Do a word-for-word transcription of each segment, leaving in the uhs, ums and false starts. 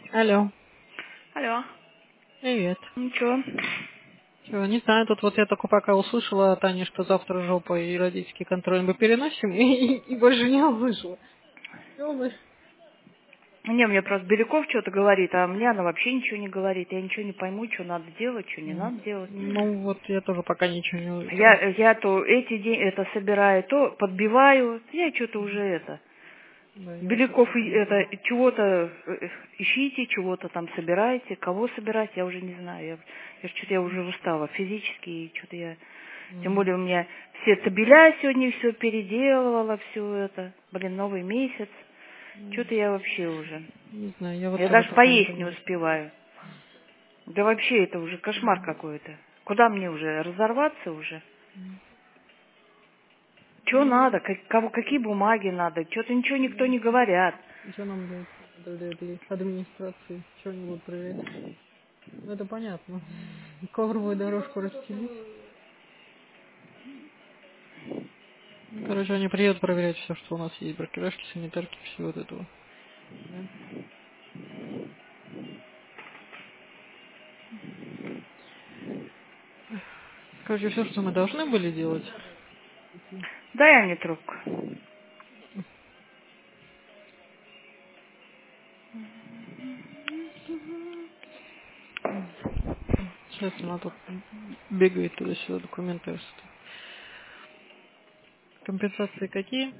Алло. Алло. Привет. Ничего. Чего, не знаю, тут вот я только пока услышала от Ани, что завтра жопа и родительский контроль мы переносим, и, и больше не услышала. Всё, мы- Не, мне просто Беляков что-то говорит, а мне она вообще ничего не говорит. Я ничего не пойму, что надо делать, что не М. надо делать. Ну вот я тоже пока ничего не это. Я, я то эти деньги это собираю, то подбиваю. Я что-то уже это. Да, я вот тоже Беляков пока и- не знаю. это чего-то э, ищите, чего-то там собираете, кого собирать, я уже не знаю. Я, я что-то я уже устала физически, и что-то я. Тем М. более у меня все табеля сегодня все переделывала, все это. Блин, новый месяц. М. Что-то я вообще уже. Не знаю, я вот Я тоже даже пока не поесть не понимаю. успеваю. Да вообще это уже кошмар какой-то. Куда мне уже? Разорваться уже? М. Что Ну, надо? Как- кого, какие бумаги надо? Что-то ничего никто не говорят. что нам для, для этой администрации? Что они будут проверять? Ну это понятно. Ковровую дорожку расстелить. Ну, короче, они приедут проверять все, что у нас есть. Бракировки, санитарки, все вот этого. Да? Короче, все, что мы должны были делать. Дай Ане трубку. Сейчас она тут бегает туда-сюда, документы. что- Компенсации какие?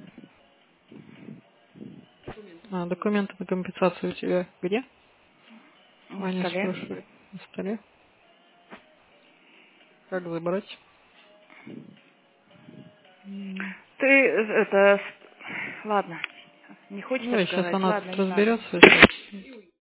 А, документы на компенсацию у тебя где? На Аня столе. спрашивает. На столе. Как забрать? М. Ты э, это... с- Ладно. Не хочет Ну, и сейчас разговаривать? она Ладно, тут не надо. разберется.